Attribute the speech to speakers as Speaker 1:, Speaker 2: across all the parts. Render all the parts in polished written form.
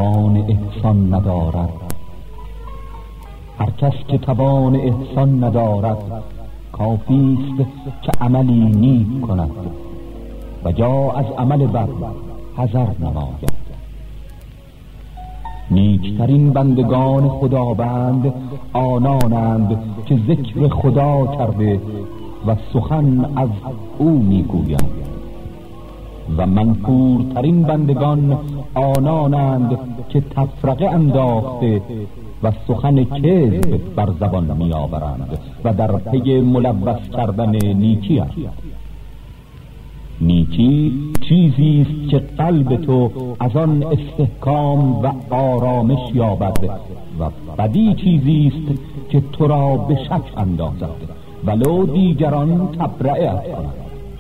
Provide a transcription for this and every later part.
Speaker 1: توان احسان ندارد. هر کس که توان احسان ندارد کافی است که عملی نیک کند و یا از عمل بد حذر نماید. نیکترین بندگان خداوند آنانند که ذکر خدا کرده و سخن از او میگویند و منفورترین بندگان آنانند که تفرقه انداخته و سخن کذب بر زبان میآورند و در پی ملوث کردن نیکی است. نیکی چیزی است که قلب تو از آن استحکام و آرامش یابد و بدی چیزی است که تو را به شک اندازد ولو دیگران تبرئت کنند.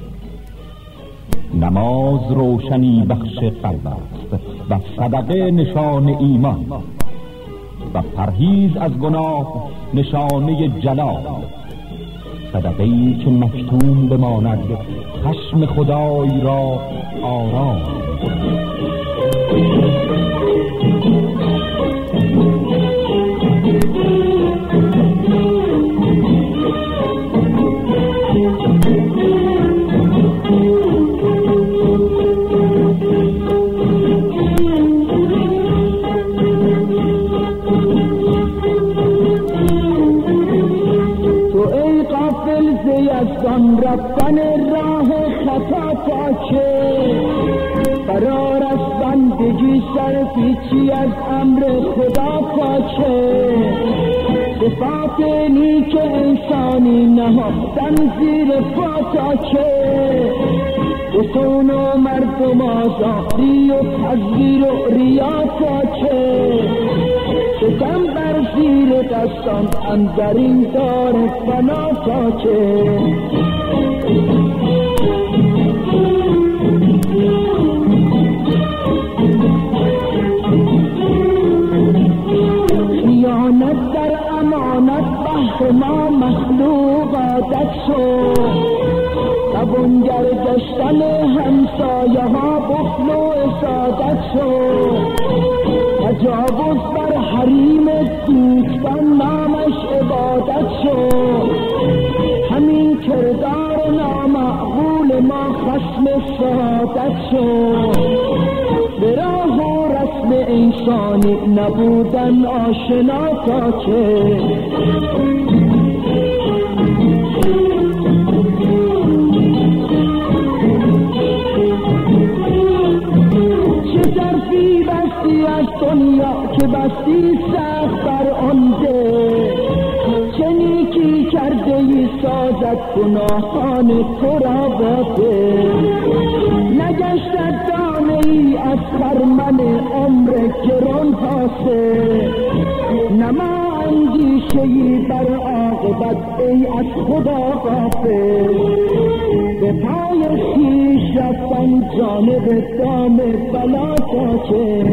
Speaker 1: نماز روشنی بخش قلب است و صدقه نشان ایمان و پرهیز از گناه نشانه جلال. صدقه‌ای که مکتوم بماند خشم خدای را آرام.
Speaker 2: رفتن راه خطا تا که قرار است بندگی سرپیچی از امر خدا تا که صفات نیک انسانی نهفتن زیر پا تا که رسون و مردم آزادی و تزویر و ریا تا که ستم بر زیر دستان اندرین دار فنا تا که خیانت در امانت بحر ما مخلوق عادت شد. توانگر گشتن همسایه ها بخل و اسادت شد. تجاوز بر حریم دوستان نامش عبادت شد. همین کردار نامعقول ما خصم شهادت شد. به راه و رسم انسانی نبودن آشنا تا که چه ظرفی بستی از دنیا که بستی سخت بر آن ده. چه نیکی کرده ای سازد گناهان تو را باده. نگشتد دانه ای از خرمن عمر گران حاصل. نما اندیشه ای بر عاقبت ای از خدا غافل. به پای خویش رفتن جانب دام بلا تا که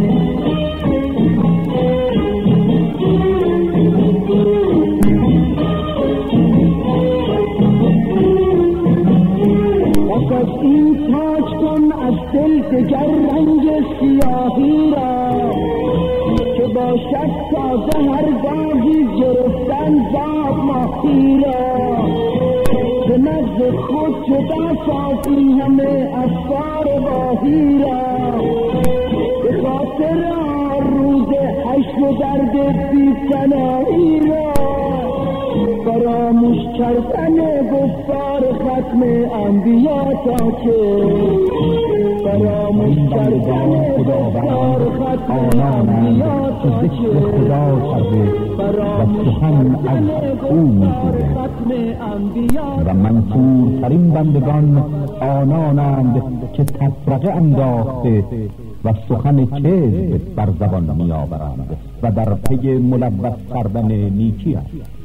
Speaker 2: از این تاج کن از دل دگر رنگ سیاهی را که باشد تازه هر گاهی گرفتن زاب ماهی را. به نزد خود جدا سازی همه افکار واهی را. به خاطر روز حشر و درد بی‌پناهی را. فراموش کردن گفتار ختم انبیا تا که فراموش کردن گفتار ختم انبیا تا که فراموش کردن گفتار ختم انبیا.
Speaker 1: و منفورترین بندگان آنانند که تفرقه انداخته و سخن کذب بر زبان میآورند و در پی ملوث کردن نیکی است.